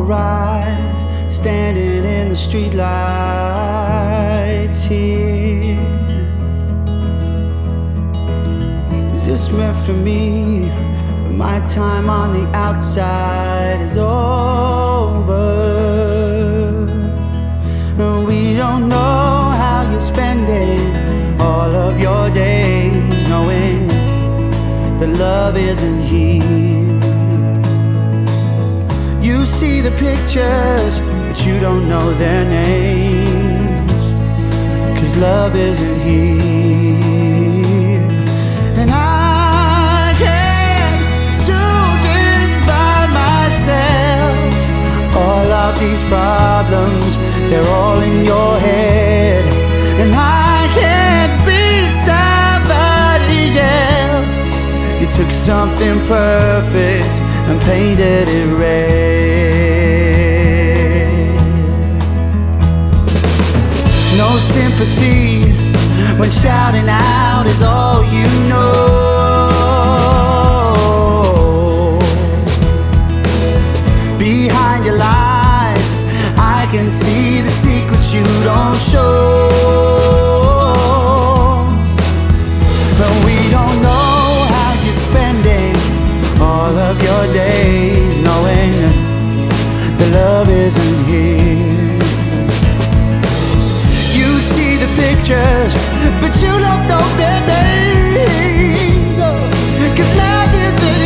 alright, standing in the streetlights here. Is this meant for me? But my time on the outside is over, and we don't know how you're spending all of your days, knowing that love isn't here. You see the pictures, but you don't know their names, 'cause love isn't here. And I can't do this by myself. All of these problems, they're all in your head. And I can't be somebody else. You took something perfect and painted it red. No sympathy when shouting out is all you know. Behind your lies, I can see the secrets you don't show. But we don't know how you're spending all of your days, knowing that love isn't here. You see the pictures, but you don't know their names, 'cause love isn't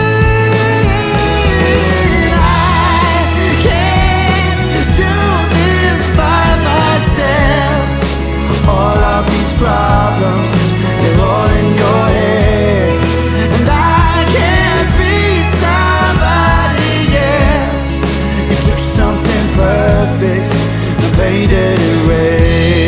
here. I can't do this by myself. All of these problems, they're all in your head. And I can't be somebody else. You took something perfect and painted it red.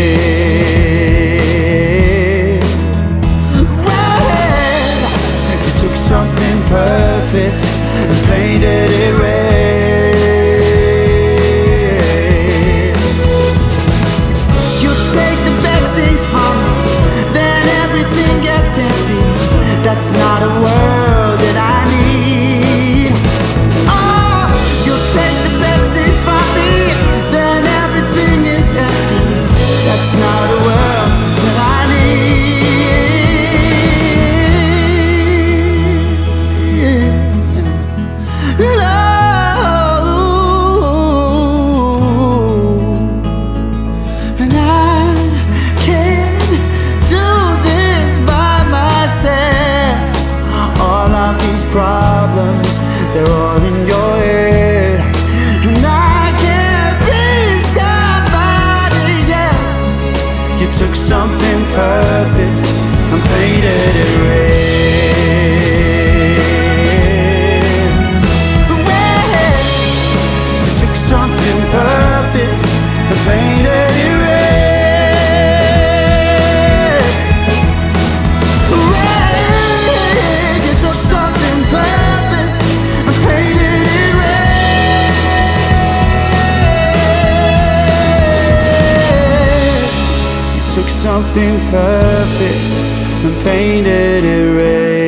Red. You took something perfect and painted it red. You take the best things from me, then everything gets empty. That's not a world that I need. Oh, you'll take the best things from me, then everything is empty. That's not a world that I need. Love, and I can't do this by myself. All of these problems, they're all in your head. And I can't be somebody else. You took something perfect and painted it red. Red. You took something perfect and painted it red. Red. You took something perfect and painted it red. You took something perfect and painted it red.